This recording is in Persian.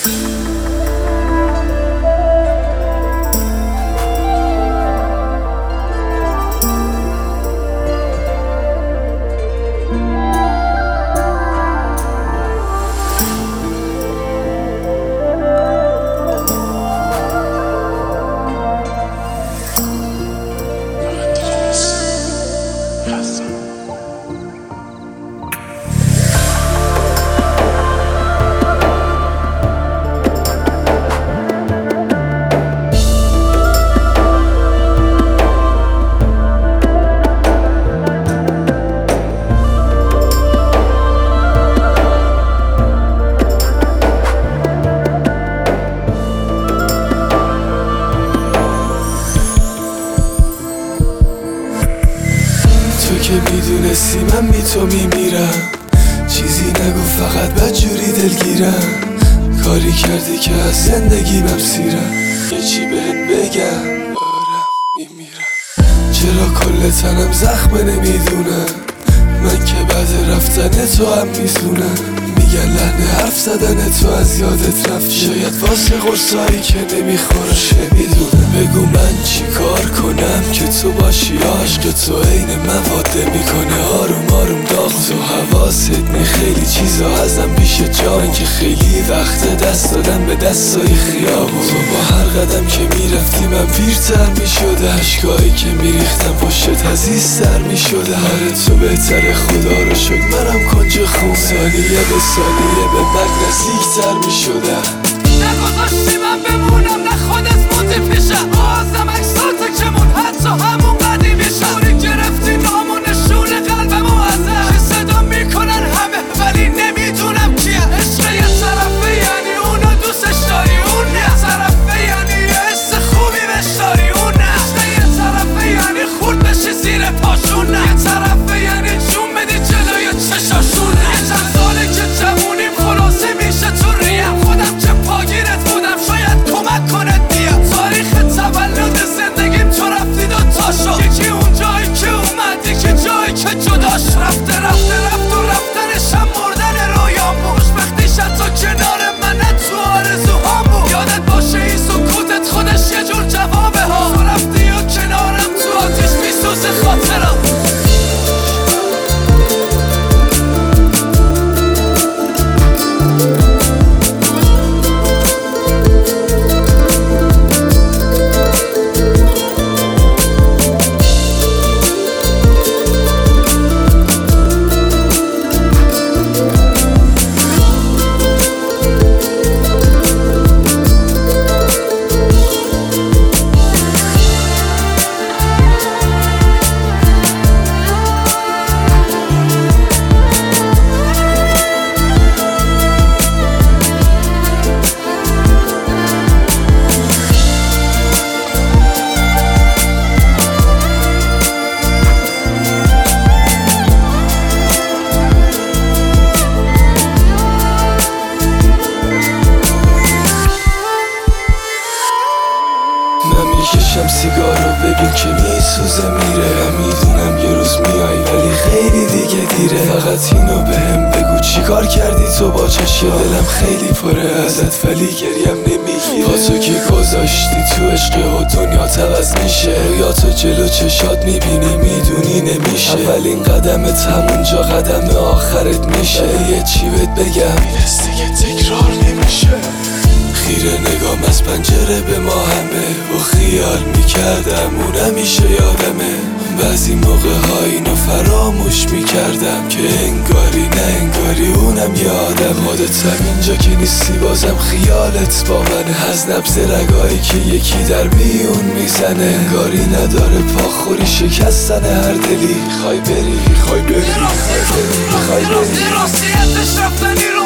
تو که میدونستی من بی تو میمیرم، چیزی نگو فقط بدجوری دلگیرم. کاری کردی که از زندگی بپسیرم، یه چی بهت بگم آرم میمیرم. چرا کل تنم زخمه نمیدونم، من که بعد رفتن تو هم میزونم. میگن لحن حرف زدن تو از یادت رفت، شاید واسه قرصایی که نمیخورم. چه میدونم بگو من چی کار کنم که تو باشی. عشق تو عین مواده میکنه آروم آروم داغ. تو حواست نی خیلی چیزا ازم پیش جا. من که خیلی وقت دست دادم به دستای خیابون. تو با هر قدم که میرفتی من پیرتر میشده، اشکایی که میریختم پشت عزیزتر میشده. آره تو بهتره خدا رو شکر منم کنج خونه، ثانیه به ثانیه به مرگ نزدیکتر میشدم. نگذاشتی من بمونم نه خودت موندی پیشم، آزم اکساتو که مون حتی همون قدی میشم. اوری گرفتی نامو نشون قلبمو ازم، که صدا میکنن همه ولی نمیدونم کیه. عشق یه طرفه یعنی اونو دوستش داری، اون یه طرفه یعنی یه حس خوبی بهش داری، اون نه. عشق یه طرفه یعنی خورد بشی زیر پاشون، نه. یه طرفه یعنی جون بدی جلوی چشاشون. یه چند ساله که جوونیم خلاصه میشه تو ریم، خودم که پاگیرت بودم شاید کمک کنت بیام. تاریخ تولد زندگیم تو رفتی دوتا شد، یکی اون جایی که اومدی که جایی که جداش. رفته رفته رفت و رفتنش هم مردن رویام بود. خوشبختیش حتی کنار من نه تو آرزوهام بود. یادت باشه این سکوتت خودش یه جور جوابه ها. تو رفتی و کنارم تو آتیش میسوزه خاطرم. من میکشم سیگارو ببین که میسوزه میره. میدونم یه روز میای ولی خیلی دیگه دیره. فقط اینو بهم بگو چی کار کردی تو با چشم. دلم خیلی پره ازت ولی گریم نمیگیره. پاتو که گذاشتی تو عشق و دنیا عوض میشه. رویاتو جلو چشات میبینی میدونی نمیشه. اولین قدمت همونجا قدم آخرت میشه. یه چی بهت بگم میرسه که تکرار نمیشه. خیره نگام از پنجره به ما همه و خیال میکردم اون همیشه یادمه. بعضی موقع ها اینو فراموش میکردم که انگاری نه انگاری اونم یادم. خودت اینجا که نیستی بازم خیالت با منه. از نبض رگایی که یکی در بیون میزنه. انگاری نداره پاخوری شکستن هر دلی. خواهی بری خواهی بری خواهی بری خواهی بری.